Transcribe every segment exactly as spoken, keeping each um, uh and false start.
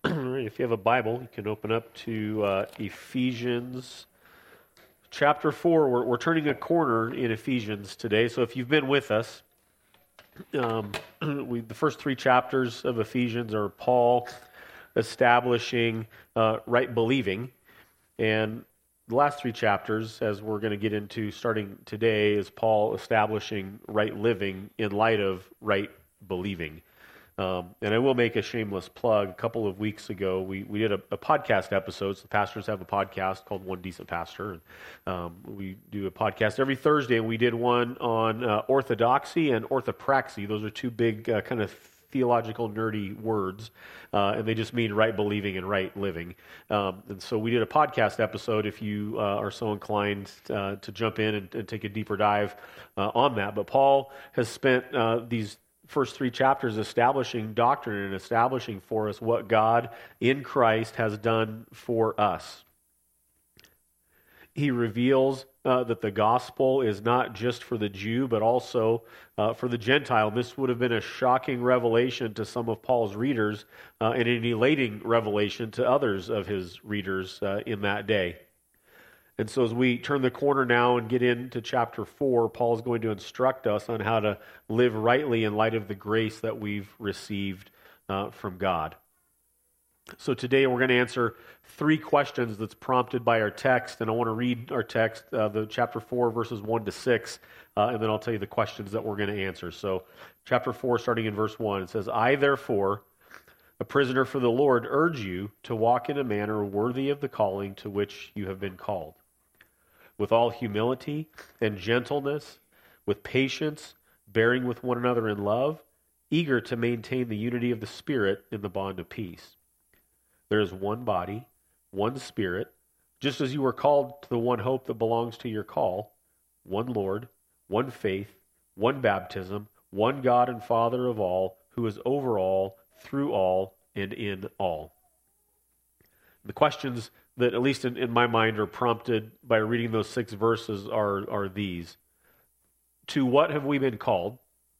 If you have a Bible, you can open up to uh, Ephesians chapter four. We're, we're turning a corner in Ephesians today. So if you've been with us, um, we, the first three chapters of Ephesians are Paul establishing uh, right believing. And the last three chapters, as we're going to get into starting today, is Paul establishing right living in light of right believing. Um, and I will make a shameless plug. A couple of weeks ago, we, we did a, a podcast episode. So the pastors have a podcast called One Decent Pastor. And, um, we do a podcast every Thursday, and we did one on uh, orthodoxy and orthopraxy. Those are two big uh, kind of theological nerdy words, uh, and they just mean right believing and right living. Um, and so we did a podcast episode if you uh, are so inclined uh, to jump in and, and take a deeper dive uh, on that. But Paul has spent uh, these first three chapters establishing doctrine and establishing for us what God in Christ has done for us. He reveals uh, that the gospel is not just for the Jew, but also uh, for the Gentile. This would have been a shocking revelation to some of Paul's readers uh, and an elating revelation to others of his readers uh, in that day. And so as we turn the corner now and get into chapter four, Paul is going to instruct us on how to live rightly in light of the grace that we've received uh, from God. So today we're going to answer three questions that's prompted by our text, and I want to read our text, uh, the chapter four, verses one to six, uh, and then I'll tell you the questions that we're going to answer. So chapter four, starting in verse one, it says, I therefore, a prisoner for the Lord, urge you to walk in a manner worthy of the calling to which you have been called, with all humility and gentleness, with patience, bearing with one another in love, eager to maintain the unity of the Spirit in the bond of peace. There is one body, one Spirit, just as you were called to the one hope that belongs to your call, one Lord, one faith, one baptism, one God and Father of all, who is over all, through all, and in all. The questions that, at least in, in my mind, are prompted by reading those six verses are, are these. To what have we been called?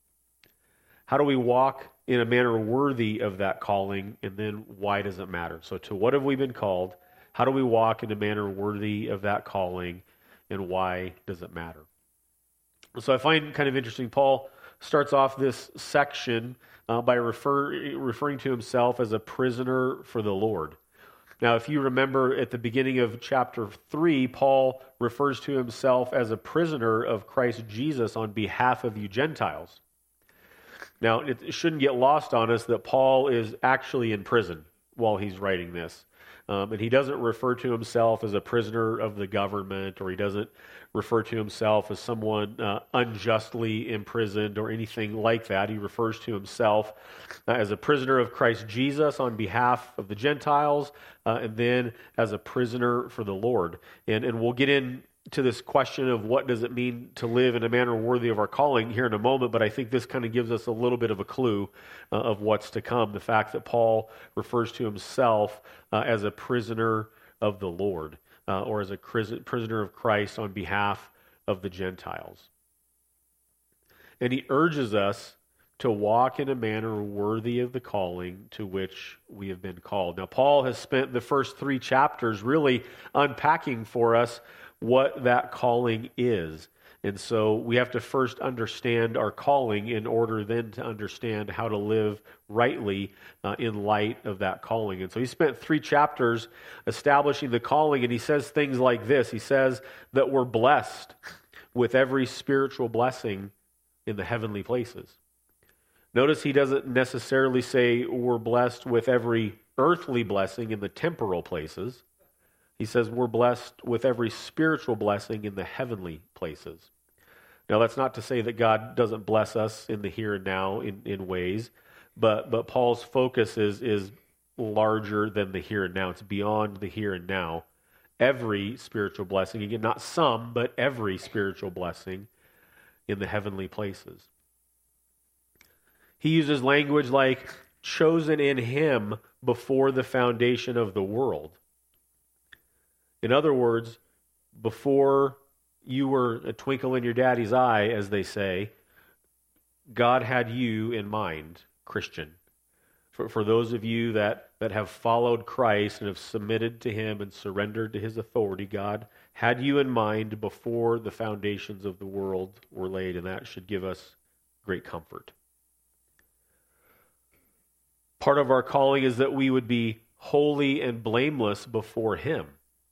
How do we walk in a manner worthy of that calling? And then why does it matter? So to what have we been called? How do we walk in a manner worthy of that calling? And why does it matter? So I find kind of interesting, Paul starts off this section uh, by refer, referring to himself as a prisoner for the Lord. Now, if you remember at the beginning of chapter three, Paul refers to himself as a prisoner of Christ Jesus on behalf of you Gentiles. Now, it shouldn't get lost on us that Paul is actually in prison while he's writing this. Um, and he doesn't refer to himself as a prisoner of the government, or he doesn't refer to himself as someone uh, unjustly imprisoned or anything like that. He refers to himself uh, as a prisoner of Christ Jesus on behalf of the Gentiles, uh, and then as a prisoner for the Lord. And, and we'll get in to this question of what does it mean to live in a manner worthy of our calling here in a moment, but I think this kind of gives us a little bit of a clue uh, of what's to come. The fact that Paul refers to himself uh, as a prisoner of the Lord, uh, or as a prisoner of Christ on behalf of the Gentiles. And he urges us to walk in a manner worthy of the calling to which we have been called. Now, Paul has spent the first three chapters really unpacking for us what that calling is. And so we have to first understand our calling in order then to understand how to live rightly uh, in light of that calling. And so he spent three chapters establishing the calling, and he says things like this. He says that we're blessed with every spiritual blessing in the heavenly places. Notice he doesn't necessarily say we're blessed with every earthly blessing in the temporal places. He says we're blessed with every spiritual blessing in the heavenly places. Now, that's not to say that God doesn't bless us in the here and now in, in ways, but but Paul's focus is, is larger than the here and now. It's beyond the here and now. Every spiritual blessing, again, not some, but every spiritual blessing in the heavenly places. He uses language like chosen in him before the foundation of the world. In other words, before you were a twinkle in your daddy's eye, as they say, God had you in mind, Christian. For, for those of you that, that have followed Christ and have submitted to him and surrendered to his authority, God had you in mind before the foundations of the world were laid, and that should give us great comfort. Part of our calling is that we would be holy and blameless before him.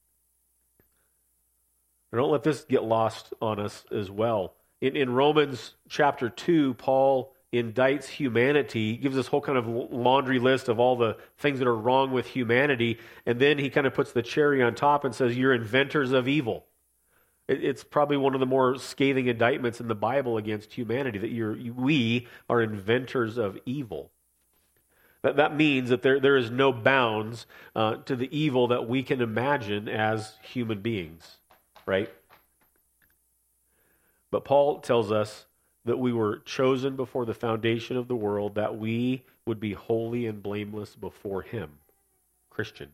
Don't let this get lost on us as well. In, in Romans chapter two, Paul indicts humanity, gives this whole kind of laundry list of all the things that are wrong with humanity, and then he kind of puts the cherry on top and says, you're inventors of evil. It, it's probably one of the more scathing indictments in the Bible against humanity, that you're, we are inventors of evil. That, that means that there, there is no bounds uh, to the evil that we can imagine as human beings, right? But Paul tells us that we were chosen before the foundation of the world, that we would be holy and blameless before him. Christian.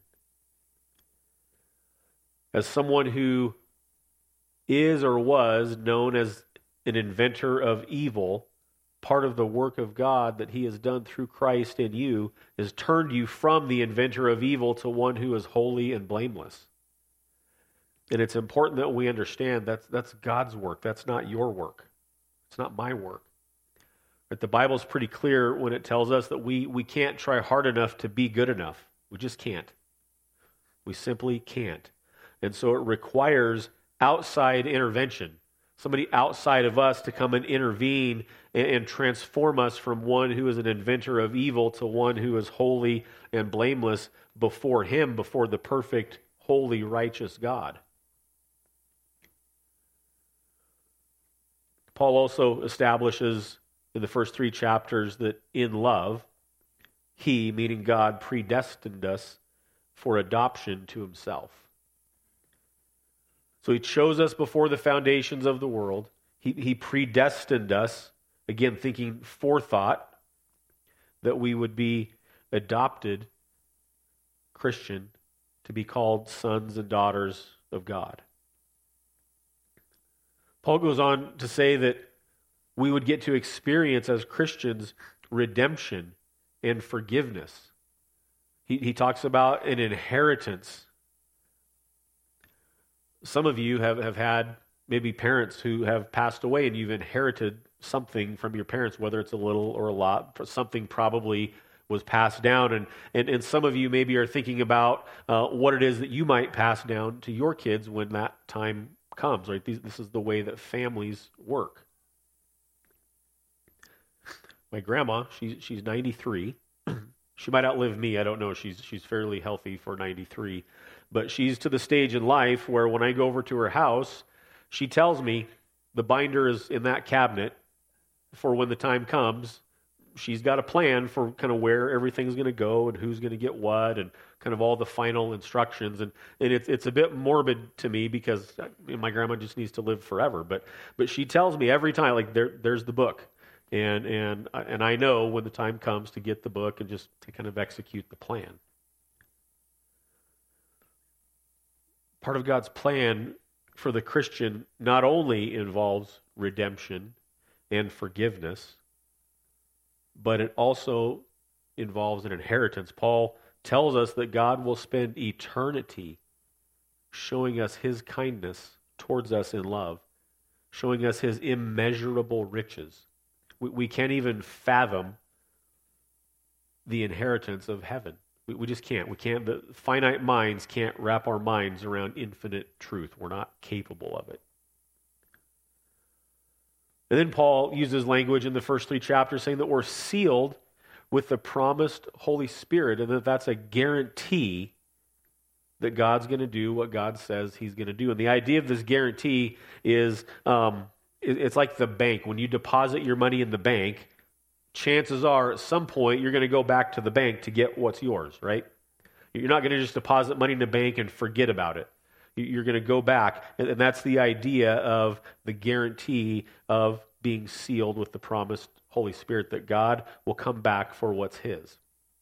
As someone who is or was known as an inventor of evil, part of the work of God that he has done through Christ in you is turned you from the inventor of evil to one who is holy and blameless. And it's important that we understand that's, that's God's work. That's not your work. It's not my work. But the Bible's pretty clear when it tells us that we, we can't try hard enough to be good enough. We just can't. We simply can't. And so it requires outside intervention. Somebody outside of us to come and intervene and, and transform us from one who is an inventor of evil to one who is holy and blameless before him, before the perfect, holy, righteous God. Paul also establishes in the first three chapters that in love, he, meaning God, predestined us for adoption to himself. So he chose us before the foundations of the world. He, he predestined us, again, thinking forethought, that we would be adopted Christian to be called sons and daughters of God. Paul goes on to say that we would get to experience as Christians redemption and forgiveness. He, he talks about an inheritance. Some of you have, have had maybe parents who have passed away and you've inherited something from your parents, whether it's a little or a lot. Something probably was passed down. And, and, and some of you maybe are thinking about uh, what it is that you might pass down to your kids when that time comes. Right? These, this is the way that families work. My grandma, she's, she's ninety-three. She might outlive me. I don't know. She's, she's fairly healthy for ninety-three. But she's to the stage in life where when I go over to her house, she tells me the binder is in that cabinet for when the time comes. She's got a plan for kind of where everything's going to go and who's going to get what and kind of all the final instructions. And, and it's it's a bit morbid to me because my grandma just needs to live forever. But but she tells me every time, like, there there's the book. And, and, and I know when the time comes to get the book and just to kind of execute the plan. Part of God's plan for the Christian not only involves redemption and forgiveness, but it also involves an inheritance. Paul tells us that God will spend eternity showing us his kindness towards us in love, showing us his immeasurable riches. We, we can't even fathom the inheritance of heaven. We, we just can't. We can't. The finite minds can't wrap our minds around infinite truth. We're not capable of it. And then Paul uses language in the first three chapters saying that we're sealed with the promised Holy Spirit and that that's a guarantee that God's going to do what God says he's going to do. And the idea of this guarantee is um, it, it's like the bank. When you deposit your money in the bank, chances are at some point you're going to go back to the bank to get what's yours, right? You're not going to just deposit money in the bank and forget about it. You're going to go back, and that's the idea of the guarantee of being sealed with the promised Holy Spirit, that God will come back for what's his.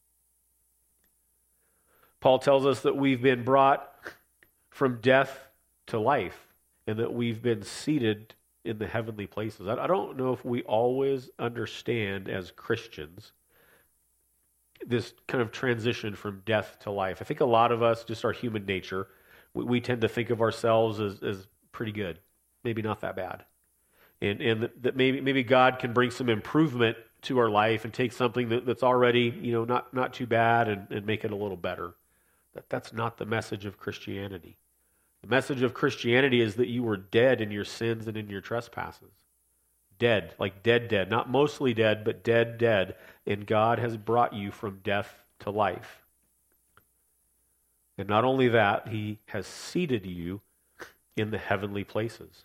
Paul tells us that we've been brought from death to life, and that we've been seated in the heavenly places. I don't know if we always understand as Christians this kind of transition from death to life. I think a lot of us, just our human nature, we, we tend to think of ourselves as, as pretty good, maybe not that bad. And, and that maybe maybe God can bring some improvement to our life and take something that, that's already, you know, not, not too bad and, and make it a little better. That, that's not the message of Christianity. The message of Christianity is that you were dead in your sins and in your trespasses. Dead, like dead, dead. Not mostly dead, but dead, dead. And God has brought you from death to life. And not only that, He has seated you in the heavenly places.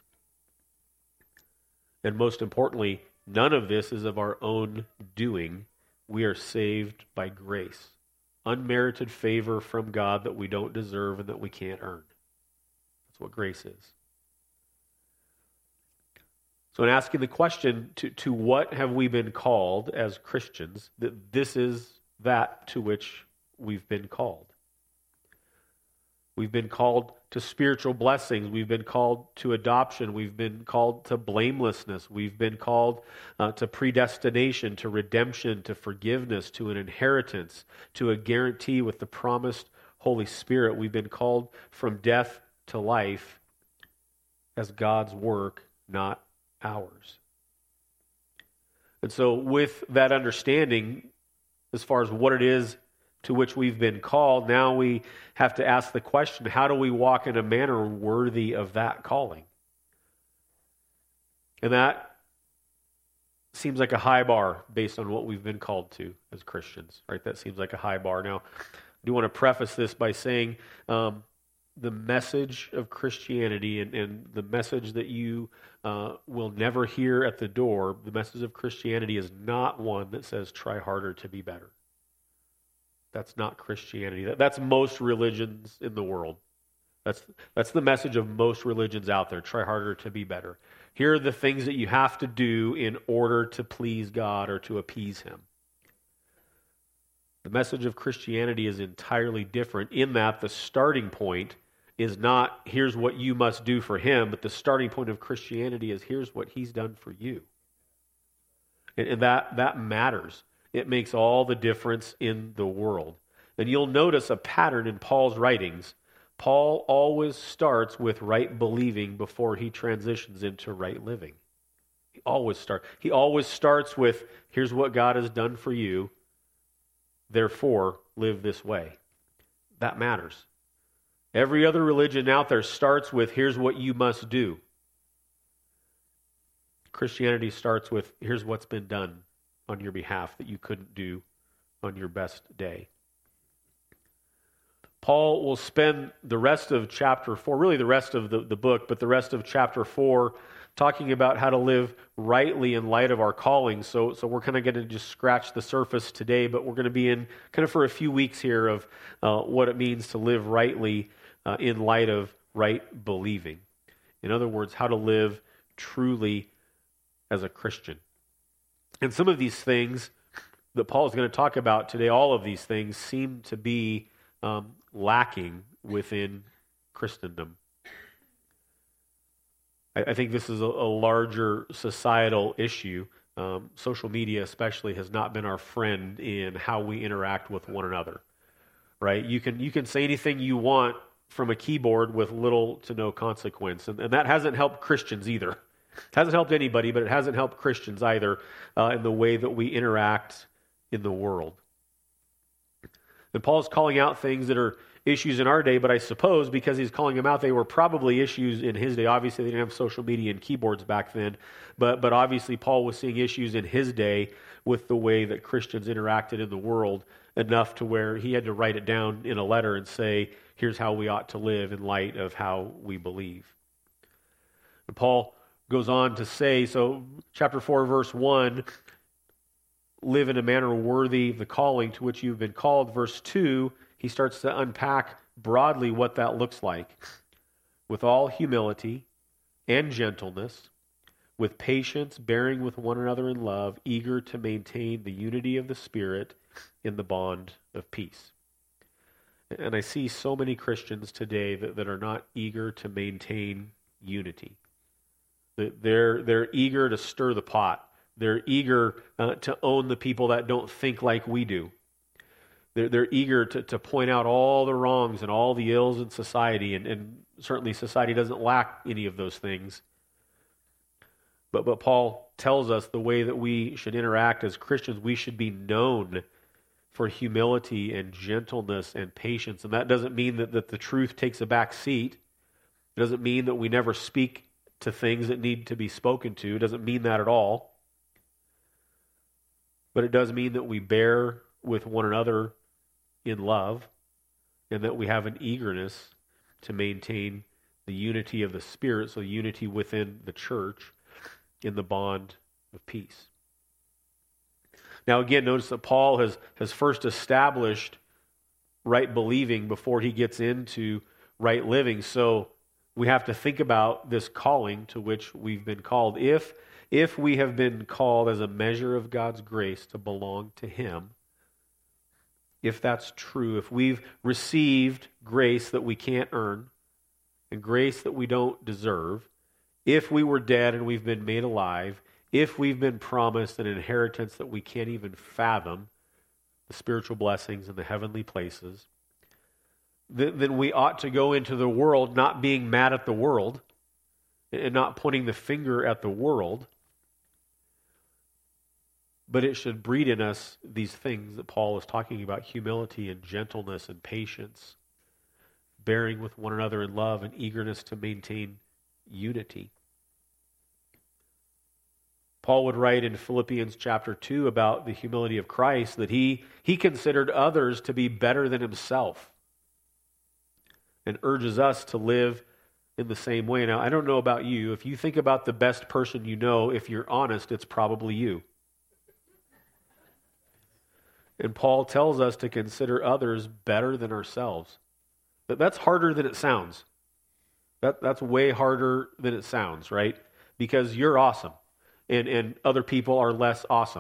And most importantly, none of this is of our own doing. We are saved by grace. Unmerited favor from God that we don't deserve and that we can't earn. That's what grace is. So in asking the question, to, to what have we been called as Christians, that this is that to which we've been called. We've been called to spiritual blessings. We've been called to adoption. We've been called to blamelessness. We've been called uh, to predestination, to redemption, to forgiveness, to an inheritance, to a guarantee with the promised Holy Spirit. We've been called from death to life as God's work, not ours. And so with that understanding, as far as what it is to which we've been called, now we have to ask the question, how do we walk in a manner worthy of that calling? And that seems like a high bar based on what we've been called to as Christians, right? That seems like a high bar. Now, I do want to preface this by saying um, the message of Christianity and, and the message that you uh, will never hear at the door, the message of Christianity is not one that says try harder to be better. That's not Christianity. That, that's most religions in the world. That's, that's the message of most religions out there. Try harder to be better. Here are the things that you have to do in order to please God or to appease Him. The message of Christianity is entirely different in that the starting point is not here's what you must do for Him, but the starting point of Christianity is here's what He's done for you. And, and that, that matters. It makes all the difference in the world. And you'll notice a pattern in Paul's writings. Paul always starts with right believing before he transitions into right living. He always starts. He always starts with, here's what God has done for you, therefore live this way. That matters. Every other religion out there starts with, here's what you must do. Christianity starts with, here's what's been done on your behalf that you couldn't do on your best day. Paul will spend the rest of chapter four, really the rest of the, the book, but the rest of chapter four, talking about how to live rightly in light of our calling. So, so we're kind of going to just scratch the surface today, but we're going to be in kind of for a few weeks here of uh, what it means to live rightly uh, in light of right believing. In other words, how to live truly as a Christian. And some of these things that Paul is going to talk about today, all of these things seem to be um, lacking within Christendom. I, I think this is a, a larger societal issue. Um, social media especially has not been our friend in how we interact with one another. Right? You can you can say anything you want from a keyboard with little to no consequence, and, and that hasn't helped Christians either. It hasn't helped anybody, but it hasn't helped Christians either uh, in the way that we interact in the world. And Paul's calling out things that are issues in our day, but I suppose because he's calling them out, they were probably issues in his day. Obviously, they didn't have social media and keyboards back then, but, but obviously Paul was seeing issues in his day with the way that Christians interacted in the world enough to where he had to write it down in a letter and say, here's how we ought to live in light of how we believe. And Paul goes on to say, so chapter four, verse one, live in a manner worthy of the calling to which you've been called. Verse two, he starts to unpack broadly what that looks like. With all humility and gentleness, with patience, bearing with one another in love, eager to maintain the unity of the Spirit in the bond of peace. And I see so many Christians today that, that are not eager to maintain unity. They're, they're eager to stir the pot. They're eager uh, to own the people that don't think like we do. They're, they're eager to, to point out all the wrongs and all the ills in society, and, and certainly society doesn't lack any of those things. But, but Paul tells us the way that we should interact as Christians, we should be known for humility and gentleness and patience. And that doesn't mean that, that the truth takes a back seat. It doesn't mean that we never speak to things that need to be spoken to. It doesn't mean that at all. But it does mean that we bear with one another in love, and that we have an eagerness to maintain the unity of the Spirit, so unity within the church in the bond of peace. Now again, notice that Paul has, has first established right believing before he gets into right living. So we have to think about this calling to which we've been called. If, if we have been called as a measure of God's grace to belong to Him, if that's true, if we've received grace that we can't earn and grace that we don't deserve, if we were dead and we've been made alive, if we've been promised an inheritance that we can't even fathom, the spiritual blessings in the heavenly places, then, then we ought to go into the world not being mad at the world and not pointing the finger at the world, but it should breed in us these things that Paul is talking about: humility and gentleness and patience, bearing with one another in love and eagerness to maintain unity. Paul would write in Philippians chapter two about the humility of Christ that he, he considered others to be better than himself, and urges us to live in the same way. Now, I don't know about you. If you think about the best person you know, if you're honest, it's probably you. And Paul tells us to consider others better than ourselves. But that's harder than it sounds. That, that's way harder than it sounds, right? Because you're awesome, and, and other people are less awesome.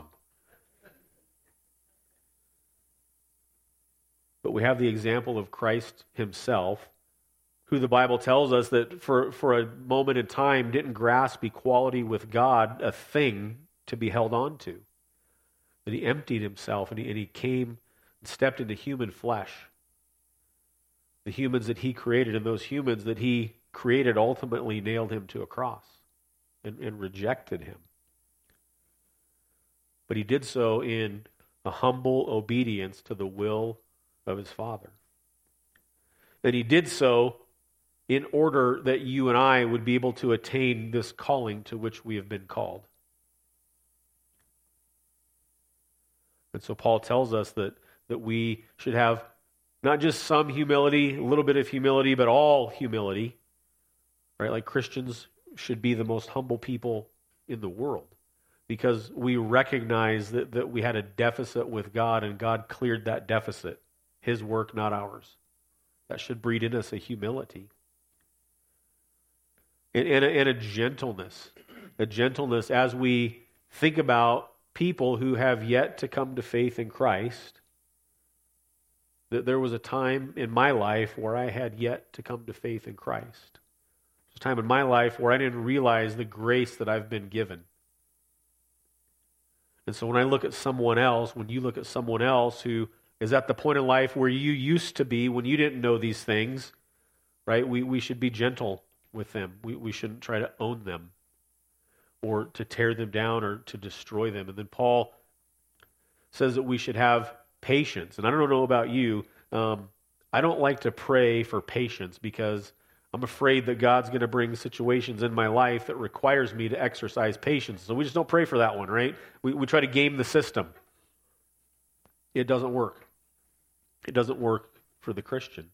But we have the example of Christ himself, who the Bible tells us that for, for a moment in time didn't grasp equality with God a thing to be held on to. That he emptied himself and he, and he came and stepped into human flesh. The humans that he created, and those humans that he created ultimately nailed him to a cross and, and rejected him. But he did so in a humble obedience to the will of his Father. And he did so in order that you and I would be able to attain this calling to which we have been called. And so Paul tells us that, that we should have not just some humility, a little bit of humility, but all humility. Right? Like Christians should be the most humble people in the world, because we recognize that, that we had a deficit with God, and God cleared that deficit. His work, not ours. That should breed in us a humility. And, and, a, and a gentleness. A gentleness as we think about people who have yet to come to faith in Christ. That there was a time in my life where I had yet to come to faith in Christ. There was a time in my life where I didn't realize the grace that I've been given. And so when I look at someone else, when you look at someone else who is at the point in life where you used to be when you didn't know these things, right? We we should be gentle with them. We we shouldn't try to own them, or to tear them down, or to destroy them. And then Paul says that we should have patience. And I don't know about you, um, I don't like to pray for patience, because I'm afraid that God's going to bring situations in my life that requires me to exercise patience. So we just don't pray for that one, right? We, we try to game the system. It doesn't work. It doesn't work for the Christian.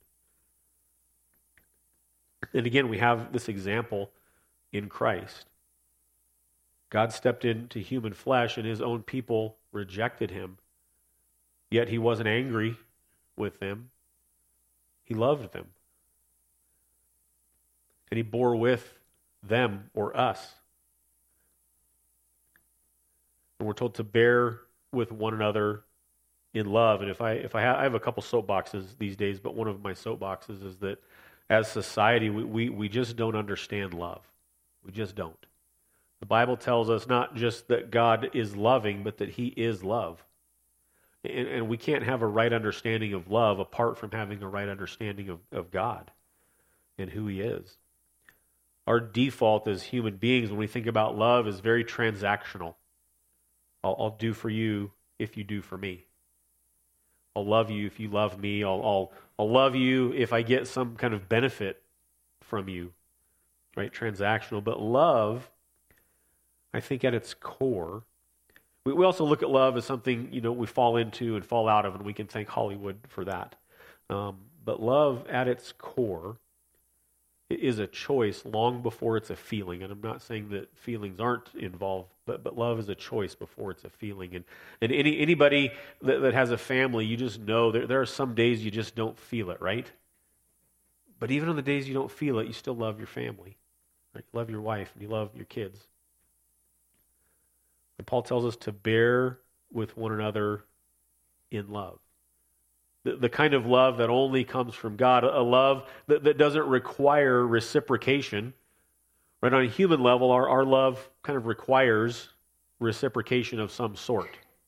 And again, we have this example in Christ. God stepped into human flesh, and his own people rejected him. Yet he wasn't angry with them. He loved them. And he bore with them, or us. And we're told to bear with one another in love. And if I if I have, I have a couple soapboxes these days, but one of my soapboxes is that as society, we, we, we just don't understand love. We just don't. The Bible tells us not just that God is loving, but that he is love. And, and we can't have a right understanding of love apart from having a right understanding of, of God and who he is. Our default as human beings when we think about love is very transactional. I'll, I'll do for you if you do for me. I'll love you if you love me. I'll, I'll, I'll love you if I get some kind of benefit from you. Right? Transactional. But love, I think at its core, we, we also look at love as something, you know, we fall into and fall out of, and we can thank Hollywood for that. Um, but love at its core is a choice long before it's a feeling. And I'm not saying that feelings aren't involved, but, but love is a choice before it's a feeling. And and any anybody that, that has a family, you just know there, there are some days you just don't feel it, right? But even on the days you don't feel it, you still love your family. Right? You love your wife and you love your kids. And Paul tells us to bear with one another in love. The, the kind of love that only comes from God, a love that, that doesn't require reciprocation. Right? On a human level, our, our love kind of requires reciprocation of some sort.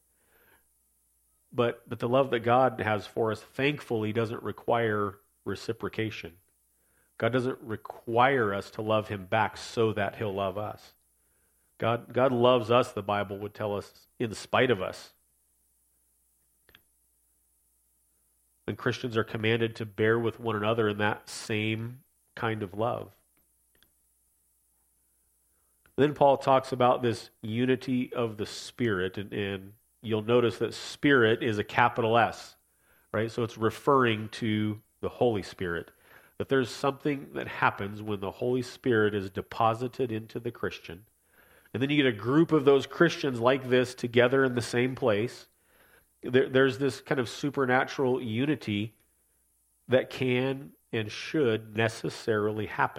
But, but the love that God has for us, thankfully, doesn't require reciprocation. God doesn't require us to love him back so that he'll love us. God, God loves us, the Bible would tell us, in spite of us. And Christians are commanded to bear with one another in that same kind of love. Then Paul talks about this unity of the Spirit, and, and you'll notice that Spirit is a capital S, right? So it's referring to the Holy Spirit. That there's something that happens when the Holy Spirit is deposited into the Christian. And then you get a group of those Christians like this together in the same place. There, there's this kind of supernatural unity that can and should necessarily happen.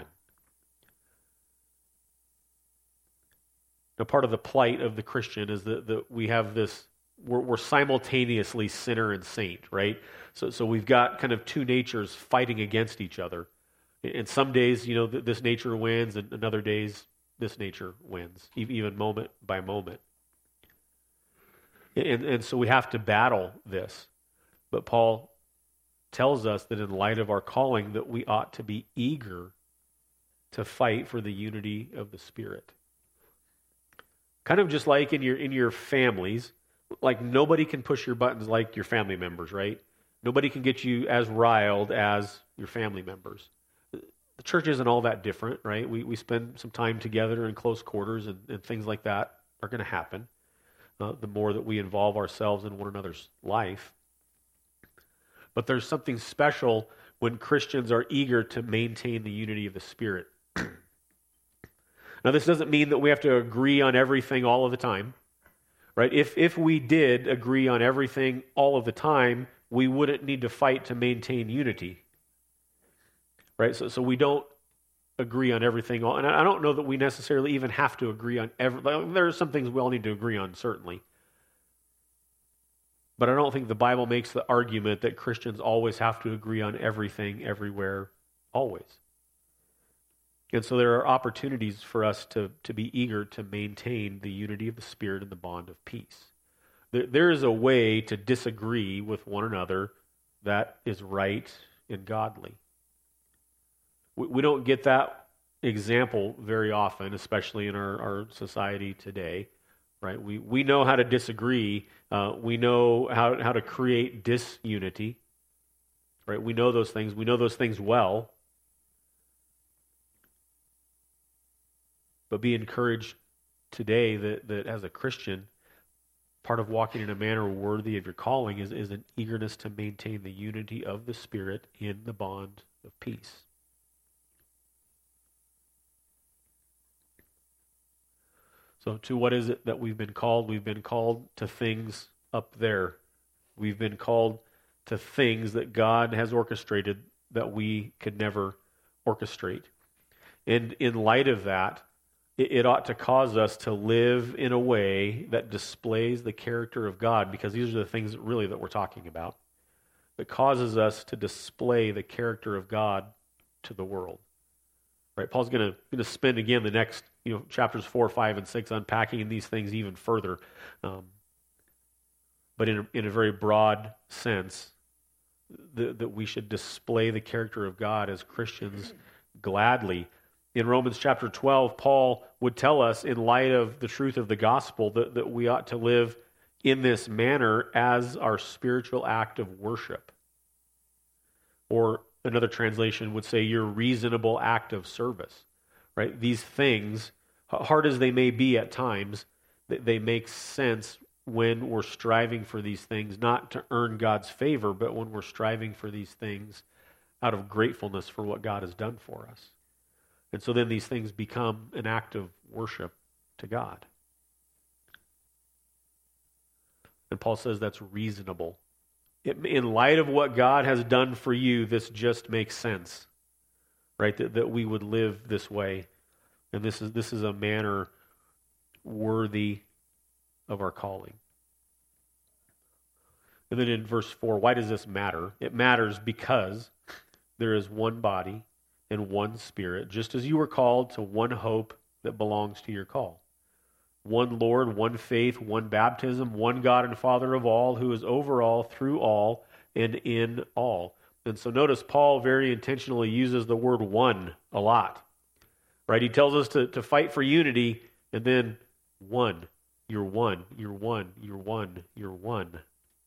Now, part of the plight of the Christian is that, that we have this, we're, we're simultaneously sinner and saint, right? So, so we've got kind of two natures fighting against each other. And some days, you know, this nature wins, and in other days, this nature wins, even moment by moment. And, and so we have to battle this. But Paul tells us that in light of our calling, that we ought to be eager to fight for the unity of the Spirit. Kind of just like in your in your families, like nobody can push your buttons like your family members, right? Nobody can get you as riled as your family members. The church isn't all that different, right? We we spend some time together in close quarters, and, and things like that are going to happen. Uh, the more that we involve ourselves in one another's life. But there's something special when Christians are eager to maintain the unity of the Spirit. Now, this doesn't mean that we have to agree on everything all of the time, right? If if we did agree on everything all of the time, we wouldn't need to fight to maintain unity, right? So, so we don't agree on everything, and I don't know that we necessarily even have to agree on every. There are some things we all need to agree on, certainly, but I don't think the Bible makes the argument that Christians always have to agree on everything, everywhere, always. And so there are opportunities for us to, to be eager to maintain the unity of the Spirit and the bond of peace. There, there is a way to disagree with one another that is right and godly. We, we don't get that example very often, especially in our, our society today. Right? We we know how to disagree. Uh, we know how, how to create disunity. Right? We know those things. We know those things well. But be encouraged today that, that as a Christian, part of walking in a manner worthy of your calling is, is an eagerness to maintain the unity of the Spirit in the bond of peace. So to what is it that we've been called? We've been called to things up there. We've been called to things that God has orchestrated that we could never orchestrate. And in light of that, it ought to cause us to live in a way that displays the character of God, because these are the things really that we're talking about, that causes us to display the character of God to the world. Right? Paul's going to going to spend again the next you know chapters four, five, and six unpacking these things even further. Um, but in a, in a very broad sense, that, that we should display the character of God as Christians gladly. In Romans chapter twelve, Paul would tell us, in light of the truth of the gospel, that, that we ought to live in this manner as our spiritual act of worship. Or another translation would say, your reasonable act of service. Right? These things, hard as they may be at times, they make sense when we're striving for these things, not to earn God's favor, but when we're striving for these things out of gratefulness for what God has done for us. And so then these things become an act of worship to God. And Paul says that's reasonable. It, in light of what God has done for you, this just makes sense, right? That, that we would live this way. And this is this is a manner worthy of our calling. And then in verse four, why does this matter? It matters because there is one body and one Spirit, just as you were called to one hope that belongs to your call. One Lord, one faith, one baptism, one God and Father of all, who is over all, through all, and in all. And so notice Paul very intentionally uses the word one a lot. Right? He tells us to, to fight for unity, and then one. You're one, you're one, you're one, you're one.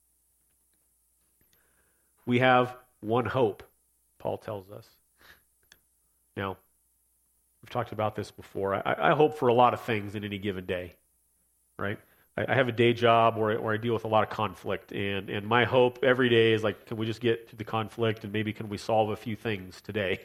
We have one hope, Paul tells us. Now, we've talked about this before. I, I hope for a lot of things in any given day, right? I, I have a day job where I, where I deal with a lot of conflict, and, and my hope every day is like, can we just get to the conflict, and maybe can we solve a few things today?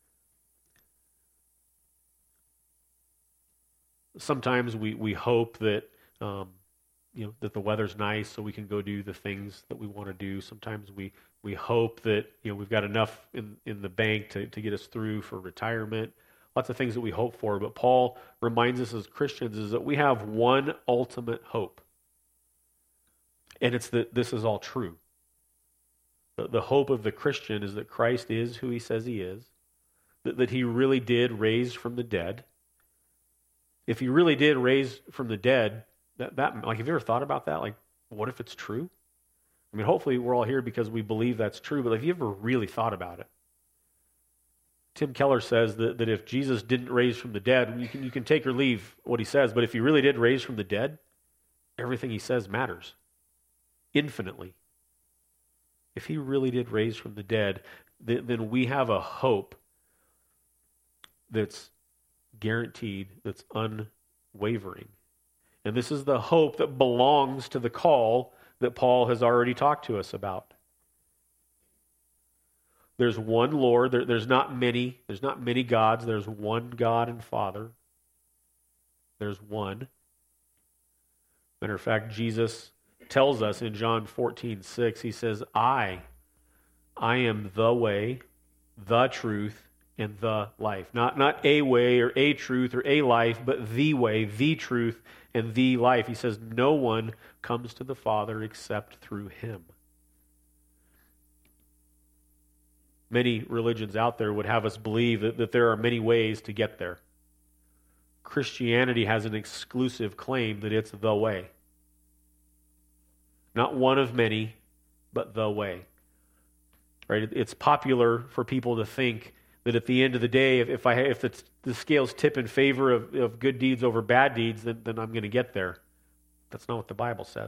Sometimes we, we hope that um, you know that the weather's nice so we can go do the things that we want to do. Sometimes we, we hope that you know we've got enough in, in the bank to, to get us through for retirement. Lots of things that we hope for. But Paul reminds us as Christians is that we have one ultimate hope. And it's that this is all true. The, the hope of the Christian is that Christ is who he says he is, that, that he really did raise from the dead. If he really did raise from the dead, that, that like have you ever thought about that? Like, what if it's true? I mean, hopefully we're all here because we believe that's true, but have you ever really thought about it? Tim Keller says that, that if Jesus didn't raise from the dead, you can you can take or leave what he says, but if he really did raise from the dead, everything he says matters infinitely. If he really did raise from the dead, then, then we have a hope that's guaranteed, that's unwavering. And this is the hope that belongs to the call that Paul has already talked to us about. There's one Lord, there, there's not many, there's not many gods, there's one God and Father. There's one. Matter of fact, Jesus tells us in John fourteen six, he says, I, I am the way, the truth, and the life. Not, not a way or a truth or a life, but the way, the truth, and the life. He says, no one comes to the Father except through him. Many religions out there would have us believe that, that there are many ways to get there. Christianity has an exclusive claim that it's the way. Not one of many, but the way. Right? It's popular for people to think that at the end of the day, if, if I if the, the scales tip in favor of, of good deeds over bad deeds, then, then I'm going to get there. That's not what the Bible says.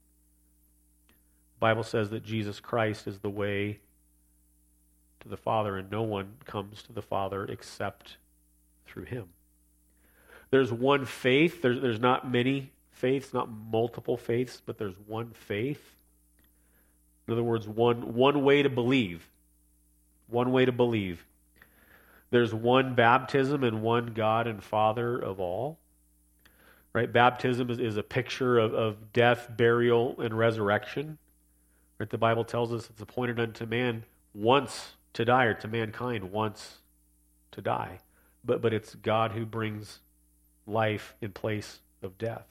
The Bible says that Jesus Christ is the way to the Father, and no one comes to the Father except through him. There's one faith. There's, there's not many faiths, not multiple faiths, but there's one faith. In other words, one, one way to believe. One way to believe. There's one baptism and one God and Father of all. Right? Baptism is, is a picture of, of death, burial, and resurrection. Right? The Bible tells us it's appointed unto man once to die, or to mankind once to die. But, but it's God who brings life in place of death.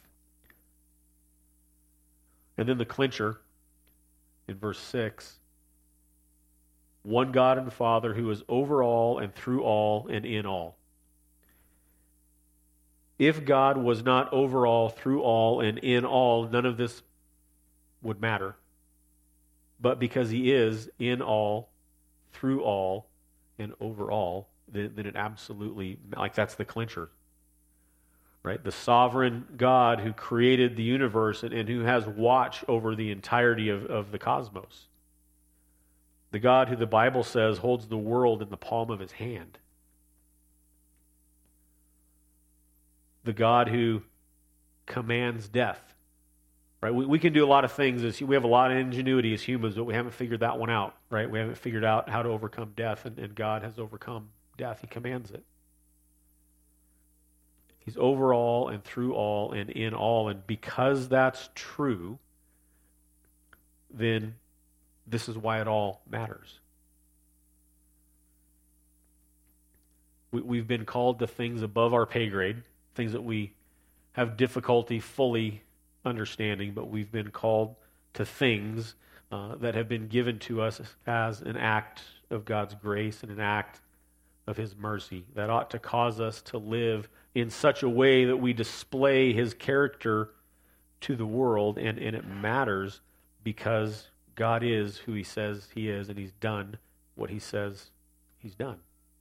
And then the clincher in verse six. One God and Father who is over all and through all and in all. If God was not over all, through all, and in all, none of this would matter. But because he is in all, through all, and over all, then, then it absolutely, like that's the clincher. Right? The sovereign God who created the universe and, and who has watch over the entirety of, of the cosmos. The God who the Bible says holds the world in the palm of his hand. The God who commands death. Right? We, we can do a lot of things. As, we have a lot of ingenuity as humans, but we haven't figured that one out. Right? We haven't figured out how to overcome death, and, and God has overcome death. He commands it. He's over all and through all and in all. And because that's true, then this is why it all matters. We, we've been called to things above our pay grade, things that we have difficulty fully understanding, but we've been called to things uh, that have been given to us as an act of God's grace and an act of his mercy that ought to cause us to live in such a way that we display his character to the world, and, and it matters because God is who he says he is, and he's done what he says he's done.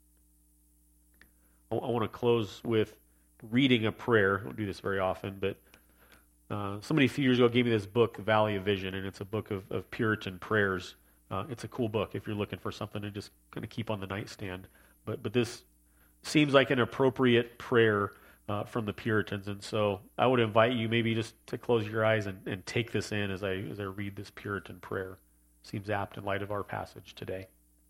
I, I want to close with reading a prayer. I don't do this very often, but uh, somebody a few years ago gave me this book, Valley of Vision, and it's a book of, of Puritan prayers. Uh, it's a cool book if you're looking for something to just kind of keep on the nightstand. But but this seems like an appropriate prayer uh, from the Puritans, and so I would invite you maybe just to close your eyes and, and take this in as I as I read this Puritan prayer. Seems apt in light of our passage today.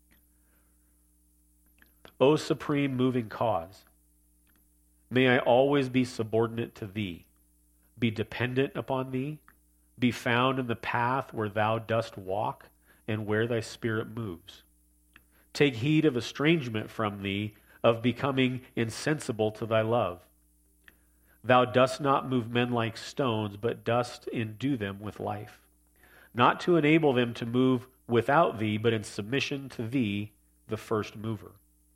O supreme moving cause, may I always be subordinate to thee, be dependent upon thee, be found in the path where thou dost walk and where thy spirit moves. Take heed of estrangement from thee, of becoming insensible to thy love. Thou dost not move men like stones, but dost endue them with life. Not to enable them to move without thee, but in submission to thee, the first mover.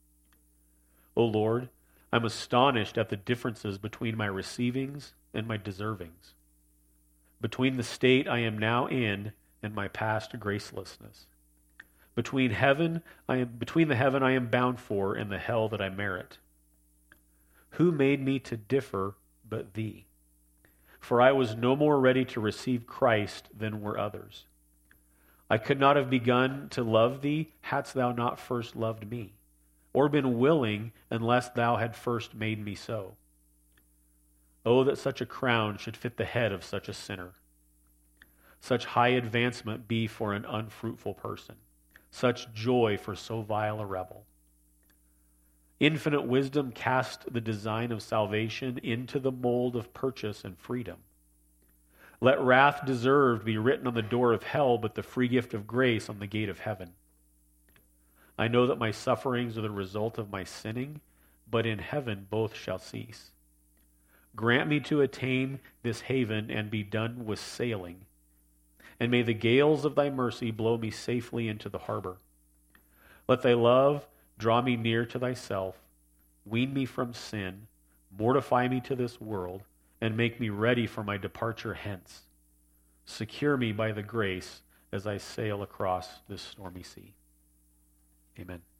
O Lord, I'm astonished at the differences between my receivings and my deservings, between the state I am now in and my past gracelessness. Between heaven, I am between the heaven I am bound for and the hell that I merit. Who made me to differ but thee? For I was no more ready to receive Christ than were others. I could not have begun to love thee hadst thou not first loved me, or been willing unless thou had first made me so. Oh, that such a crown should fit the head of such a sinner. Such high advancement be for an unfruitful person. Such joy for so vile a rebel. Infinite wisdom cast the design of salvation into the mold of purchase and freedom. Let wrath deserved be written on the door of hell, but the free gift of grace on the gate of heaven. I know that my sufferings are the result of my sinning, but in heaven both shall cease. Grant me to attain this haven and be done with sailing, and may the gales of thy mercy blow me safely into the harbor. Let thy love draw me near to thyself, wean me from sin, mortify me to this world, and make me ready for my departure hence. Secure me by the grace as I sail across this stormy sea. Amen.